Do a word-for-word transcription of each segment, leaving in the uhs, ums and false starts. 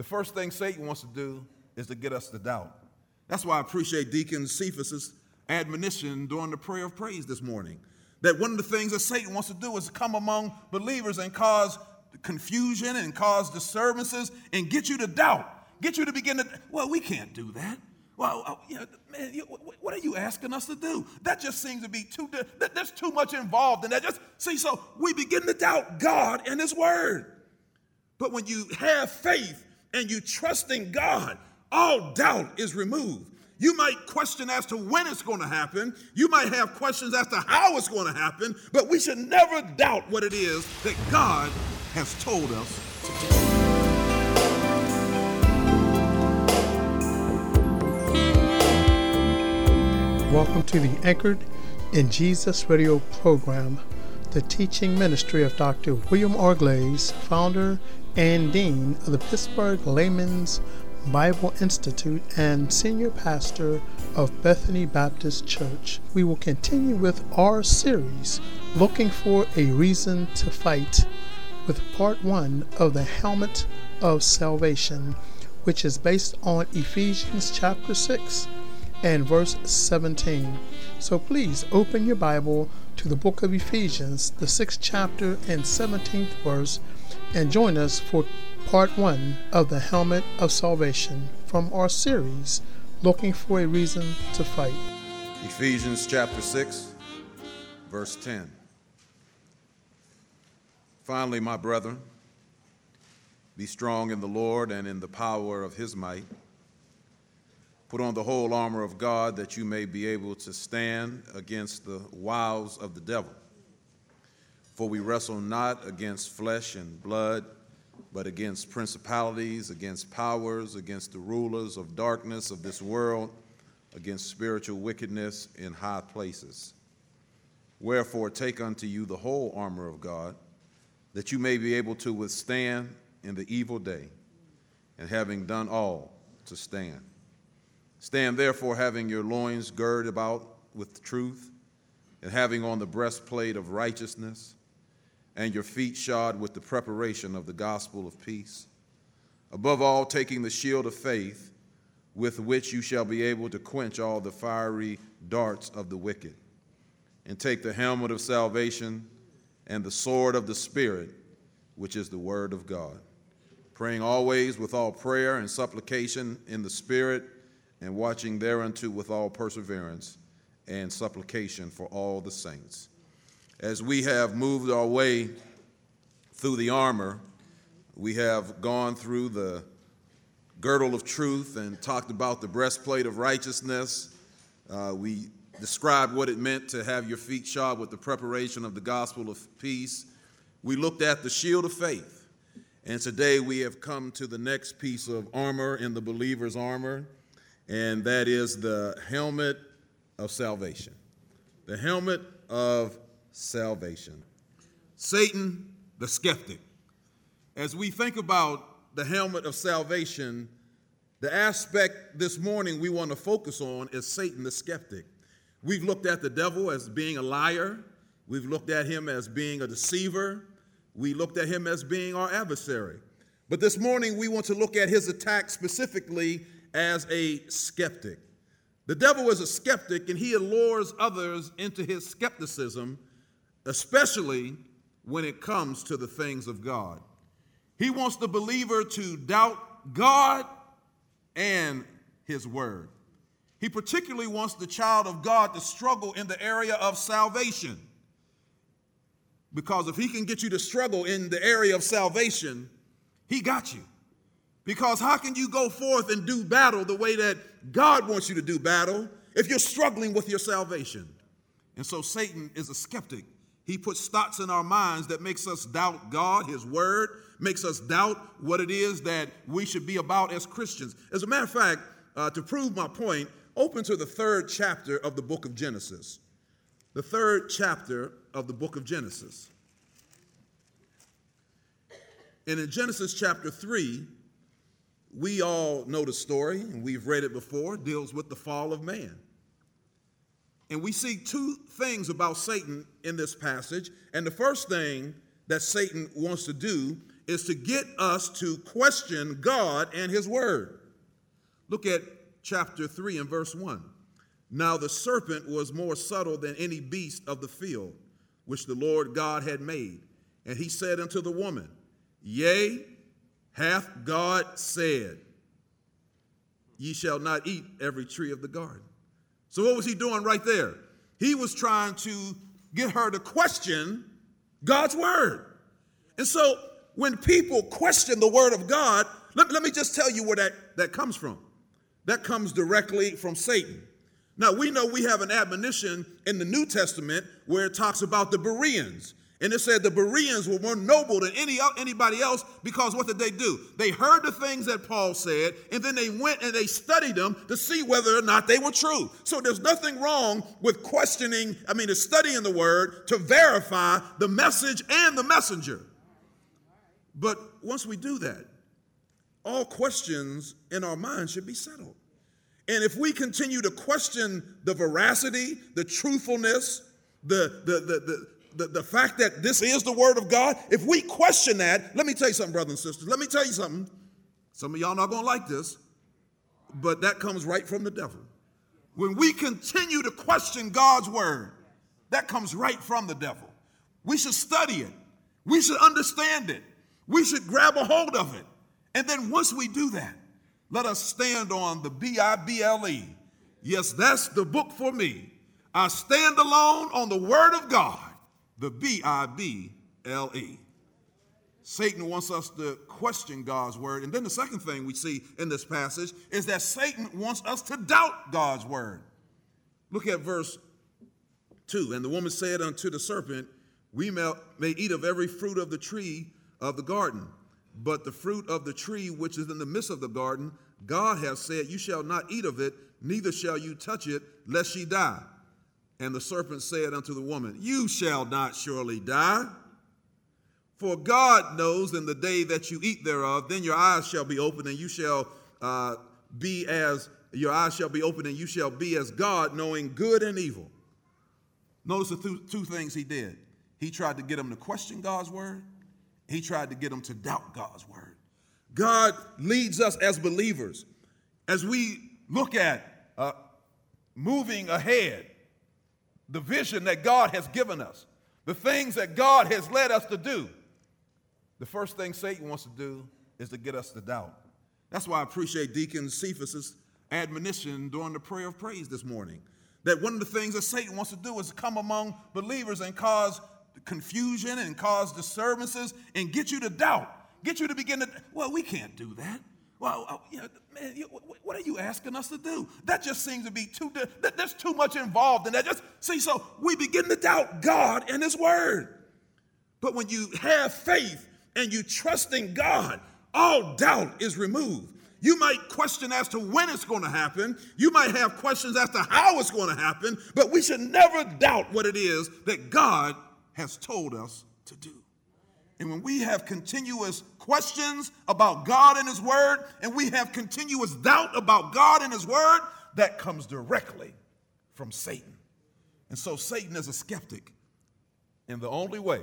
The first thing Satan wants to do is to get us to doubt. That's why I appreciate Deacon Cephas's admonition during the prayer of praise this morning, that one of the things that Satan wants to do is come among believers and cause confusion and cause disturbances and get you to doubt, get you to begin to, well, we can't do that. Well, uh, you know, man, you, what are you asking us to do? That just seems to be too, that, there's too much involved in that. Just see, so we begin to doubt God and his word. But when you have faith and you trust in God, all doubt is removed. You might question as to when it's going to happen. You might have questions as to how it's going to happen, but we should never doubt what it is that God has told us to do. Welcome to the Anchored in Jesus radio program, the teaching ministry of Doctor William R. Glaze, founder and dean of the Pittsburgh Layman's Bible Institute and senior pastor of Bethany Baptist Church. We will continue with our series, Looking for a Reason to Fight, with part one of the Helmet of Salvation, which is based on Ephesians chapter six and verse seventeen. So please open your Bible to the book of Ephesians, the sixth chapter and seventeenth verse, and join us for part one of the Helmet of Salvation from our series, Looking for a Reason to Fight. Ephesians chapter six, verse ten. Finally, my brethren, be strong in the Lord and in the power of his might. Put on the whole armor of God, that you may be able to stand against the wiles of the devil. For we wrestle not against flesh and blood, but against principalities, against powers, against the rulers of darkness of this world, against spiritual wickedness in high places. Wherefore take unto you the whole armor of God, that you may be able to withstand in the evil day, and having done all, to stand. Stand therefore, having your loins girded about with truth, and having on the breastplate of righteousness, and your feet shod with the preparation of the gospel of peace. Above all, taking the shield of faith, with which you shall be able to quench all the fiery darts of the wicked. And take the helmet of salvation and the sword of the Spirit, which is the word of God. Praying always with all prayer and supplication in the Spirit, and watching thereunto with all perseverance and supplication for all the saints. As we have moved our way through the armor, we have gone through the girdle of truth and talked about the breastplate of righteousness. Uh, we described what it meant to have your feet shod with the preparation of the gospel of peace. We looked at the shield of faith. And today we have come to the next piece of armor in the believer's armor, and that is the helmet of salvation. The helmet of salvation. Satan, the skeptic. As we think about the helmet of salvation, the aspect this morning we want to focus on is Satan, the skeptic. We've looked at the devil as being a liar. We've looked at him as being a deceiver. We looked at him as being our adversary. But this morning we want to look at his attack specifically as a skeptic. The devil is a skeptic, and he allures others into his skepticism, especially when it comes to the things of God. He wants the believer to doubt God and his word. He particularly wants the child of God to struggle in the area of salvation. Because if he can get you to struggle in the area of salvation, he got you. Because how can you go forth and do battle the way that God wants you to do battle if you're struggling with your salvation? And so Satan is a skeptic. He puts thoughts in our minds that makes us doubt God, his word, makes us doubt what it is that we should be about as Christians. As a matter of fact, uh, to prove my point, open to the third chapter of the book of Genesis. The third chapter of the book of Genesis. And in Genesis chapter three, we all know the story, and we've read it before. It deals with the fall of man. And we see two things about Satan in this passage. And the first thing that Satan wants to do is to get us to question God and his word. Look at chapter three and verse one. Now the serpent was more subtle than any beast of the field, which the Lord God had made. And he said unto the woman, Yea, hath God said, Ye shall not eat every tree of the garden. So what was he doing right there? He was trying to get her to question God's word. And so when people question the word of God, let, let me just tell you where that, that comes from. That comes directly from Satan. Now, we know we have an admonition in the New Testament where it talks about the Bereans. And it said the Bereans were more noble than any anybody else because what did they do? They heard the things that Paul said, and then they went and they studied them to see whether or not they were true. So there's nothing wrong with questioning, I mean, studying the word to verify the message and the messenger. But once we do that, all questions in our minds should be settled. And if we continue to question the veracity, the truthfulness, the, the, the, the, the, the fact that this is the word of God, if we question that, let me tell you something, brothers and sisters. Let me tell you something. Some of y'all not going to like this, but that comes right from the devil. When we continue to question God's word, that comes right from the devil. We should study it. We should understand it. We should grab a hold of it. And then once we do that, let us stand on the B I B L E. Yes, that's the book for me. I stand alone on the word of God, the B I B L E. Satan wants us to question God's word. And then the second thing we see in this passage is that Satan wants us to doubt God's word. Look at verse two. And the woman said unto the serpent, We may, may eat of every fruit of the tree of the garden. But the fruit of the tree which is in the midst of the garden, God has said, You shall not eat of it, neither shall you touch it, lest ye die. And the serpent said unto the woman, You shall not surely die. For God knows in the day that you eat thereof, then your eyes shall be opened, and you shall uh, be as your eyes shall be opened, and you shall be as God, knowing good and evil. Notice the th- two things he did. He tried to get them to question God's word. He tried to get them to doubt God's word. God leads us as believers as we look at uh, moving ahead, the vision that God has given us, the things that God has led us to do. The first thing Satan wants to do is to get us to doubt. That's why I appreciate Deacon Cephas's admonition during the prayer of praise this morning, that one of the things that Satan wants to do is to come among believers and cause confusion and cause disturbances and get you to doubt, get you to begin to, well, we can't do that. Well, uh, you know, man, you, what are you asking us to do? That just seems to be too, that, there's too much involved in that. Just see, so we begin to doubt God and his word. But when you have faith and you trust in God, all doubt is removed. You might question as to when it's going to happen. You might have questions as to how it's going to happen, but we should never doubt what it is that God has told us to do. And when we have continuous questions about God and his word, and we have continuous doubt about God and his word, that comes directly from Satan. And so Satan is a skeptic. And the only way,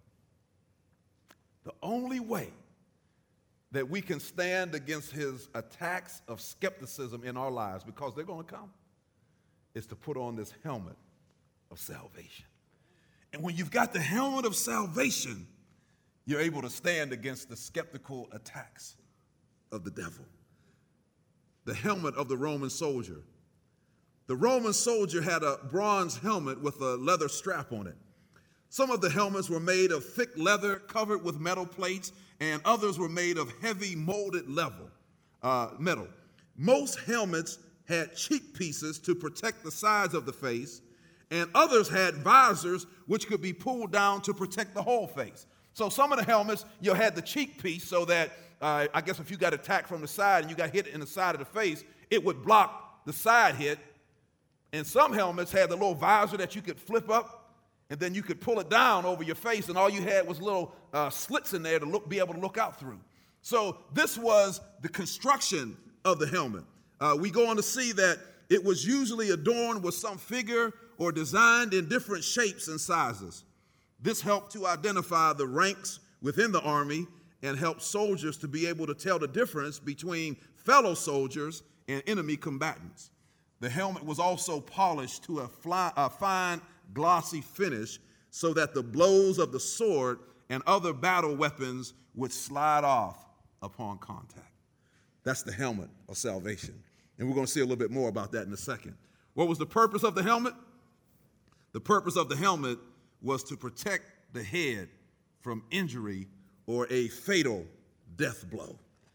the only way that we can stand against his attacks of skepticism in our lives, because they're going to come, is to put on this helmet of salvation. And when you've got the helmet of salvation, you're able to stand against the skeptical attacks of the devil. The helmet of the Roman soldier. The Roman soldier had a bronze helmet with a leather strap on it. Some of the helmets were made of thick leather covered with metal plates, and others were made of heavy molded level, uh, metal. Most helmets had cheek pieces to protect the sides of the face, and others had visors which could be pulled down to protect the whole face. So some of the helmets, you had the cheek piece so that, uh, I guess if you got attacked from the side and you got hit in the side of the face, it would block the side hit. And some helmets had the little visor that you could flip up, and then you could pull it down over your face, and all you had was little uh, slits in there to look, be able to look out through. So this was the construction of the helmet. Uh, we go on to see that it was usually adorned with some figure or designed in different shapes and sizes. This helped to identify the ranks within the army and helped soldiers to be able to tell the difference between fellow soldiers and enemy combatants. The helmet was also polished to a, fly, a fine, glossy finish so that the blows of the sword and other battle weapons would slide off upon contact. That's the helmet of salvation. And we're going to see a little bit more about that in a second. What was the purpose of the helmet? The purpose of the helmet was to protect the head from injury or a fatal death blow.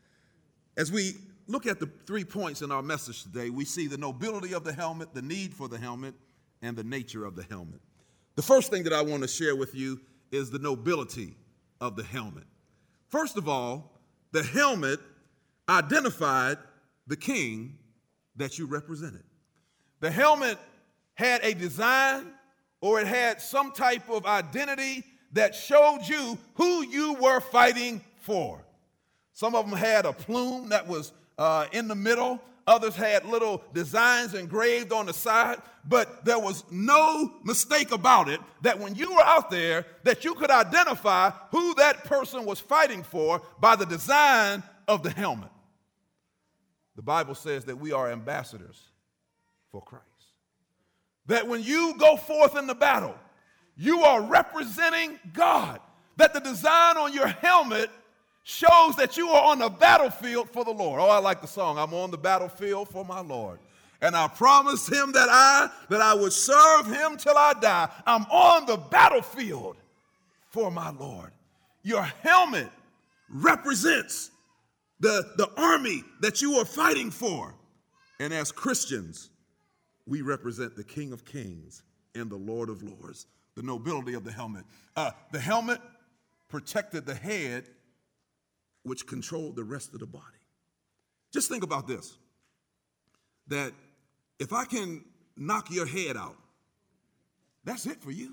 As we look at the three points in our message today, we see the nobility of the helmet, the need for the helmet, and the nature of the helmet. The first thing that I want to share with you is the nobility of the helmet. First of all, the helmet identified the king that you represented. The helmet had a design or it had some type of identity that showed you who you were fighting for. Some of them had a plume that was uh, in the middle. Others had little designs engraved on the side. But there was no mistake about it that when you were out there, that you could identify who that person was fighting for by the design of the helmet. The Bible says that we are ambassadors for Christ. That when you go forth in the battle, you are representing God. That the design on your helmet shows that you are on the battlefield for the Lord. Oh, I like the song, I'm on the battlefield for my Lord. And I promised him that I, that I would serve him till I die. I'm on the battlefield for my Lord. Your helmet represents the, the army that you are fighting for. And as Christians, we represent the King of Kings and the Lord of Lords. The nobility of the helmet. Uh, the helmet protected the head, which controlled the rest of the body. Just think about this, that if I can knock your head out, that's it for you.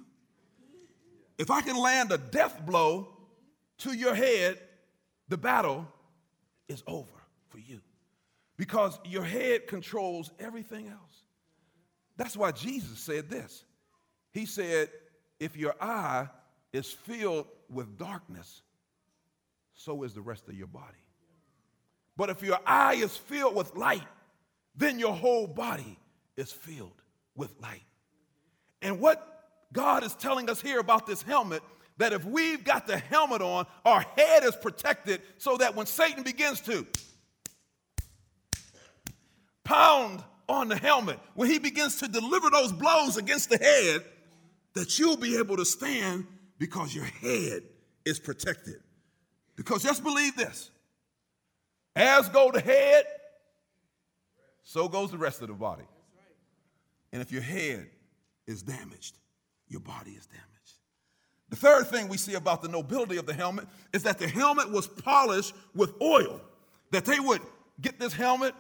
If I can land a death blow to your head, the battle is over for you because your head controls everything else. That's why Jesus said this. He said, if your eye is filled with darkness, so is the rest of your body. But if your eye is filled with light, then your whole body is filled with light. And what God is telling us here about this helmet, that if we've got the helmet on, our head is protected so that when Satan begins to pound on the helmet, when he begins to deliver those blows against the head, that you'll be able to stand because your head is protected. Because just believe this, as go the head, so goes the rest of the body. And if your head is damaged, your body is damaged. The third thing we see about the nobility of the helmet is that the helmet was polished with oil. That they would get this helmet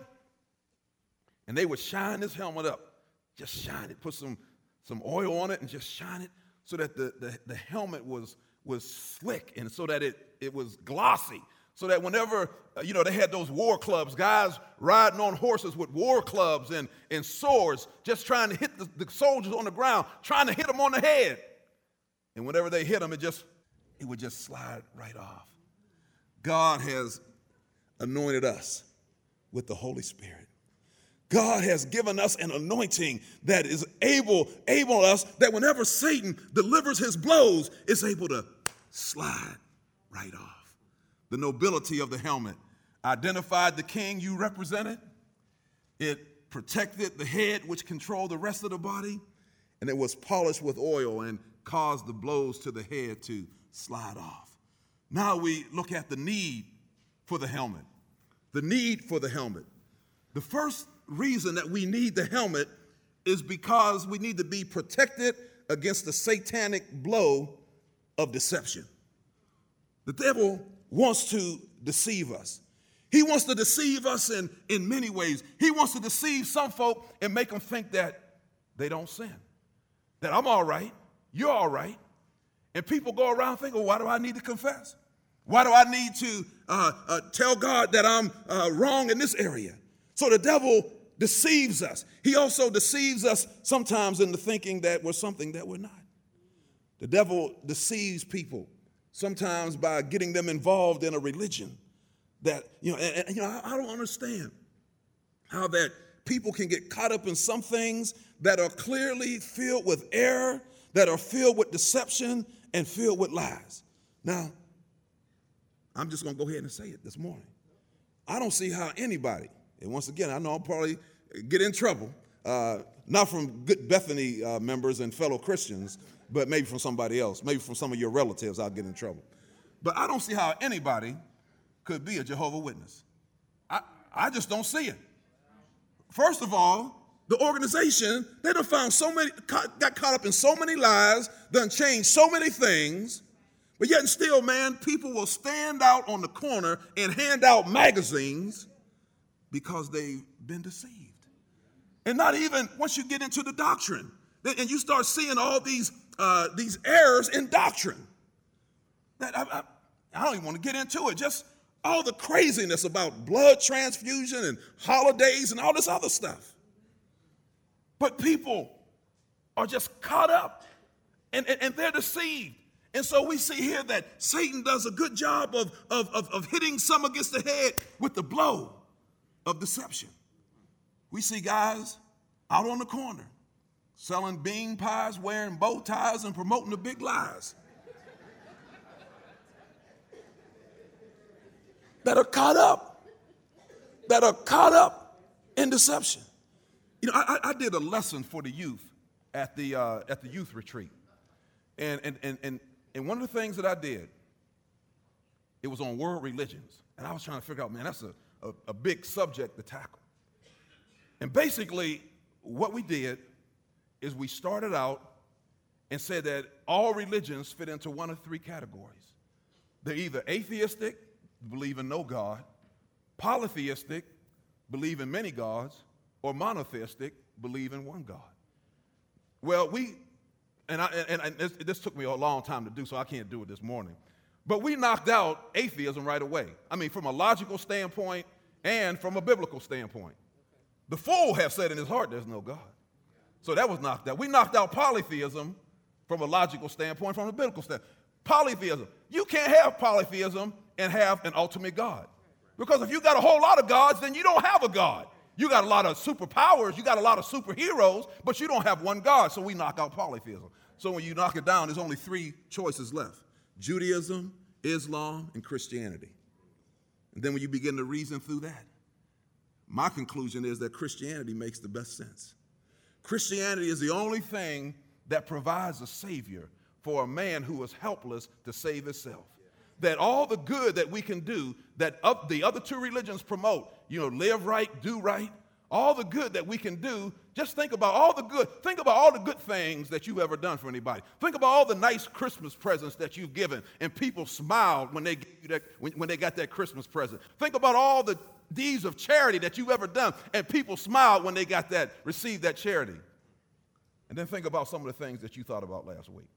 and they would shine this helmet up. Just shine it, put some, some oil on it and just shine it so that the, the, the helmet was, was slick and so that it, it was glossy. So that whenever, uh, you know, they had those war clubs, guys riding on horses with war clubs and, and swords, just trying to hit the, the soldiers on the ground, trying to hit them on the head. And whenever they hit them, it just, it would just slide right off. God has anointed us with the Holy Spirit. God has given us an anointing that is able, able us, that whenever Satan delivers his blows, it's able to slide right off. The nobility of the helmet identified the king you represented. It protected the head, which controlled the rest of the body. And it was polished with oil and caused the blows to the head to slide off. Now we look at the need for the helmet. The need for the helmet. The first reason that we need the helmet is because we need to be protected against the satanic blow of deception. The devil wants to deceive us. He wants to deceive us in, in many ways. He wants to deceive some folk and make them think that they don't sin, that I'm all right, you're all right. And people go around thinking, well, why do I need to confess? Why do I need to uh, uh, tell God that I'm uh, wrong in this area? So the devil deceives us. He also deceives us sometimes into thinking that we're something that we're not. The devil deceives people sometimes by getting them involved in a religion that, you know, and, and you know, I, I don't understand how that people can get caught up in some things that are clearly filled with error, that are filled with deception and filled with lies. Now, I'm just going to go ahead and say it this morning. I don't see how anybody, and once again, I know I'll probably get in trouble, uh, not from Good Bethany uh, members and fellow Christians, but maybe from somebody else, maybe from some of your relatives, I'll get in trouble. But I don't see how anybody could be a Jehovah's Witness. I, I just don't see it. First of all, the organization, they done found so many, got caught up in so many lies, done changed so many things, but yet and still, man, people will stand out on the corner and hand out magazines because they've been deceived. And not even once you get into the doctrine, and you start seeing all these uh, these errors in doctrine. That I, I, I don't even want to get into it. Just all the craziness about blood transfusion and holidays and all this other stuff. But people are just caught up, and, and, and they're deceived. And so we see here that Satan does a good job of, of, of, of hitting some against the head with the blow of deception. We see guys out on the corner selling bean pies, wearing bow ties, and promoting the big lies that are caught up, that are caught up in deception. You know, I, I did a lesson for the youth at the uh, at the youth retreat, and and and and and one of the things that I did, it was on world religions, and I was trying to figure out, man, that's a a, a big subject to tackle. And basically, what we did is we started out and said that all religions fit into one of three categories. They're either atheistic, believe in no God, polytheistic, believe in many gods, or monotheistic, believe in one God. Well, we, and, I, and, and this, this took me a long time to do, so I can't do it this morning, but we knocked out atheism right away. I mean, from a logical standpoint and from a biblical standpoint. The fool has said in his heart there's no God. So that was knocked out. We knocked out polytheism from a logical standpoint, from a biblical standpoint. Polytheism. You can't have polytheism and have an ultimate God. Because if you got a whole lot of gods, then you don't have a God. You got a lot of superpowers, you got a lot of superheroes, but you don't have one God. So we knock out polytheism. So when you knock it down, there's only three choices left: Judaism, Islam, and Christianity. And then when you begin to reason through that, my conclusion is that Christianity makes the best sense. Christianity is the only thing that provides a savior for a man who is helpless to save himself. That all the good that we can do, that up the other two religions promote, you know, live right, do right, all the good that we can do, just think about all the good, think about all the good things that you've ever done for anybody. Think about all the nice Christmas presents that you've given, and people smiled when they gave you that, when, when they got that Christmas present. Think about all the deeds of charity that you've ever done, and people smiled when they got that, received that charity. And then think about some of the things that you thought about last week.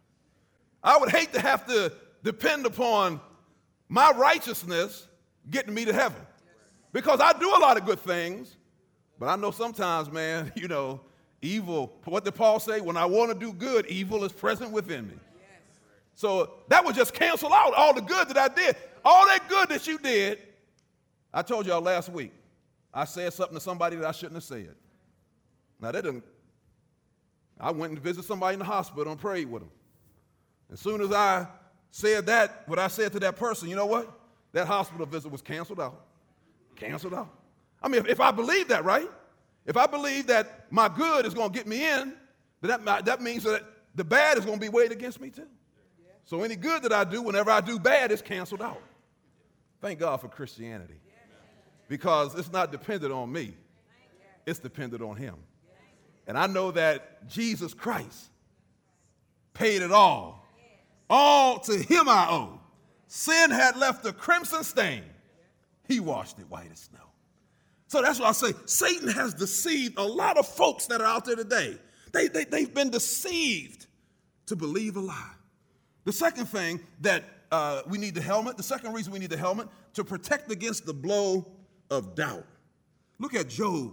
I would hate to have to depend upon my righteousness getting me to heaven, because I do a lot of good things, but I know sometimes, man, you know, evil, what did Paul say? When I want to do good, evil is present within me. So that would just cancel out all the good that I did. All that good that you did, I told y'all last week, I said something to somebody that I shouldn't have said. Now, that didn't, I went and visited somebody in the hospital and prayed with them. As soon as I said that, what I said to that person, you know what? That hospital visit was canceled out. Canceled out. I mean, if, if I believe that, right? If I believe that my good is going to get me in, then that, that means that the bad is going to be weighed against me too. So any good that I do, whenever I do bad, is canceled out. Thank God for Christianity. Because it's not dependent on me. It's dependent on him. And I know that Jesus Christ paid it all. All to him I owe. Sin had left a crimson stain. He washed it white as snow. So that's why I say Satan has deceived a lot of folks that are out there today. They, they, they've been deceived to believe a lie. The second thing that uh, we need the helmet, the second reason we need the helmet, to protect against the blow of doubt. Look at Job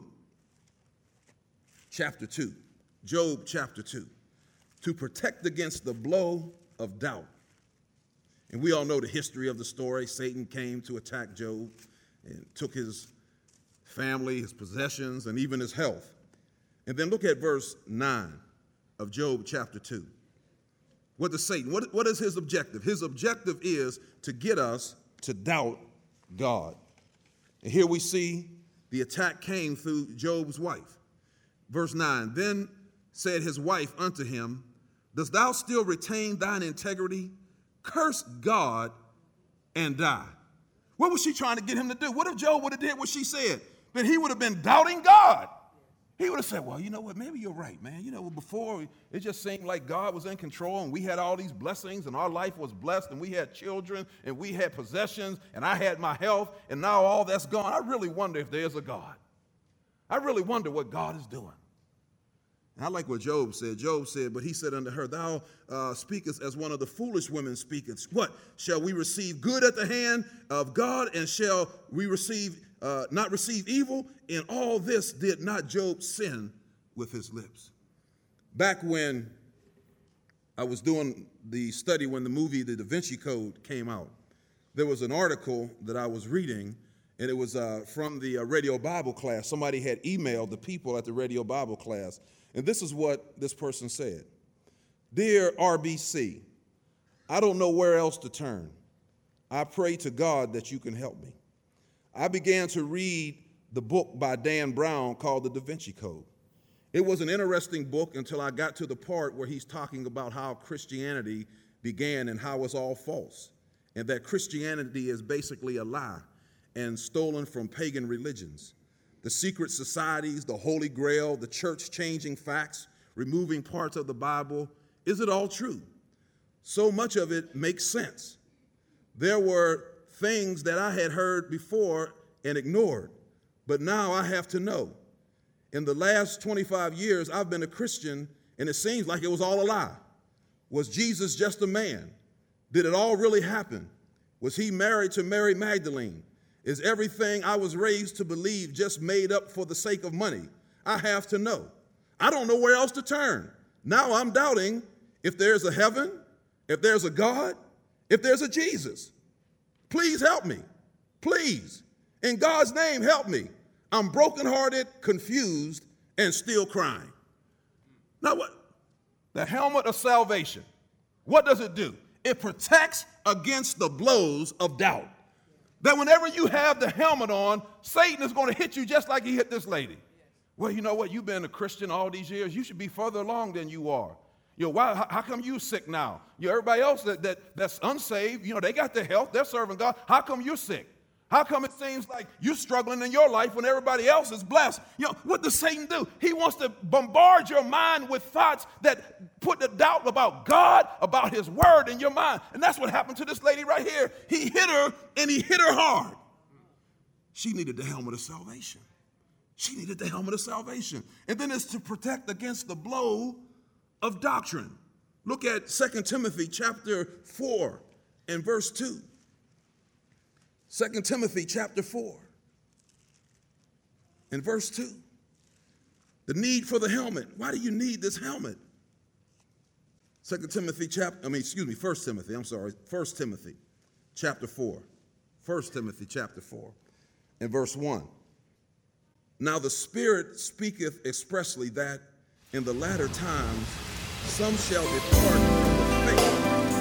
chapter two. Job chapter two. To protect against the blow of doubt. And we all know the history of the story. Satan came to attack Job and took his family, his possessions, and even his health. And then look at verse nine of Job chapter two. What does Satan, what, what is his objective? His objective is to get us to doubt God. And here we see the attack came through Job's wife. Verse nine, then said his wife unto him, dost thou still retain thine integrity? Curse God and die. What was she trying to get him to do? What if Job would have did what she said? Then he would have been doubting God. He would have said, well, you know what, maybe you're right, man. You know, before it just seemed like God was in control and we had all these blessings and our life was blessed and we had children and we had possessions and I had my health and now all that's gone. I really wonder if there's a God. I really wonder what God is doing. And I like what Job said. Job said, but he said unto her, thou uh, speakest as one of the foolish women speaketh. What? Shall we receive good at the hand of God, and shall we receive uh, not receive evil? In all this did not Job sin with his lips. Back when I was doing the study, when the movie The Da Vinci Code came out, there was an article that I was reading, and it was uh, from the uh, radio Bible class. Somebody had emailed the people at the radio Bible class. And this is what this person said. Dear R B C, I don't know where else to turn. I pray to God that you can help me. I began to read the book by Dan Brown called The Da Vinci Code. It was an interesting book until I got to the part where he's talking about how Christianity began and how it's all false, and that Christianity is basically a lie and stolen from pagan religions. The secret societies, the Holy Grail, the church changing facts, removing parts of the Bible. Is it all true? So much of it makes sense. There were things that I had heard before and ignored, but now I have to know. In the last twenty-five years, I've been a Christian, and it seems like it was all a lie. Was Jesus just a man? Did it all really happen? Was he married to Mary Magdalene? Is everything I was raised to believe just made up for the sake of money? I have to know. I don't know where else to turn. Now I'm doubting if there's a heaven, if there's a God, if there's a Jesus. Please help me. Please. In God's name, help me. I'm brokenhearted, confused, and still crying. Now what? The helmet of salvation. What does it do? It protects against the blows of doubt. That whenever you have the helmet on, Satan is going to hit you just like he hit this lady. Well, you know what? You've been a Christian all these years. You should be further along than you are. You know, why, how, how come you sick now? You know, everybody else that, that, that's unsaved, you know, they got their health. They're serving God. How come you're sick? How come it seems like you're struggling in your life when everybody else is blessed? You know, what does Satan do? He wants to bombard your mind with thoughts that put the doubt about God, about his word in your mind. And that's what happened to this lady right here. He hit her, and he hit her hard. She needed the helmet of salvation. She needed the helmet of salvation. And then it's to protect against the blow of doctrine. Look at Second Timothy chapter four and verse two. Second Timothy chapter four and verse two. The need for the helmet. Why do you need this helmet? Second Timothy chapter, I mean, excuse me, First Timothy, I'm sorry, First Timothy chapter four. First Timothy chapter four and verse one. Now the Spirit speaketh expressly that in the latter times some shall depart from the faith.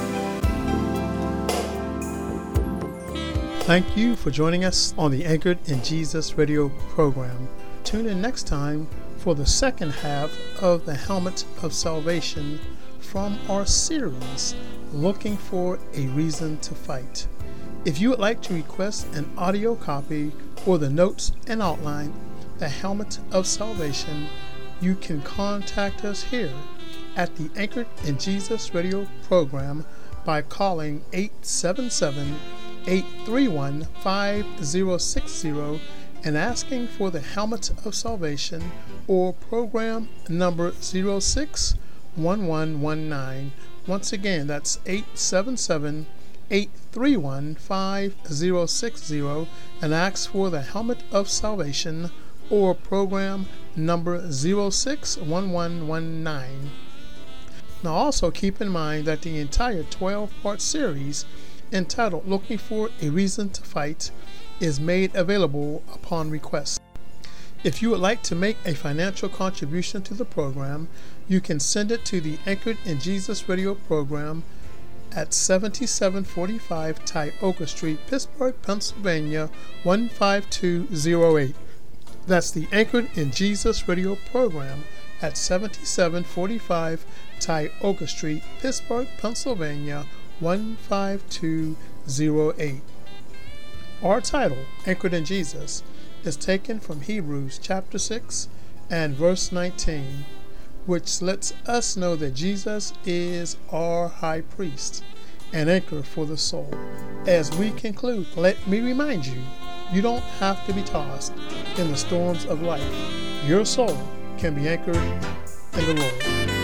Thank you for joining us on the Anchored in Jesus radio program. Tune in next time for the second half of the Helmet of Salvation from our series, Looking for a Reason to Fight. If you would like to request an audio copy or the notes and outline, the Helmet of Salvation, you can contact us here at the Anchored in Jesus radio program by calling eight seven seven, eight three one, five zero six zero and asking for the Helmet of Salvation or program number zero six one one one nine. Once again, that's eight seven seven, eight three one, five zero six zero and ask for the Helmet of Salvation or program number zero six one one one nine. Now also keep in mind that the entire twelve-part series entitled Looking for a Reason to Fight is made available upon request. If you would like to make a financial contribution to the program, you can send it to the Anchored in Jesus Radio program at seventy-seven forty-five Tioga Street, Pittsburgh, Pennsylvania one five two zero eight. That's the Anchored in Jesus Radio program at seventy-seven forty-five Tioga Street, Pittsburgh, Pennsylvania one five two zero eight. Our title, Anchored in Jesus, is taken from Hebrews chapter six and verse nineteen, which lets us know that Jesus is our high priest, an anchor for the soul. As we conclude, let me remind you, you don't have to be tossed in the storms of life. Your soul can be anchored in the Lord.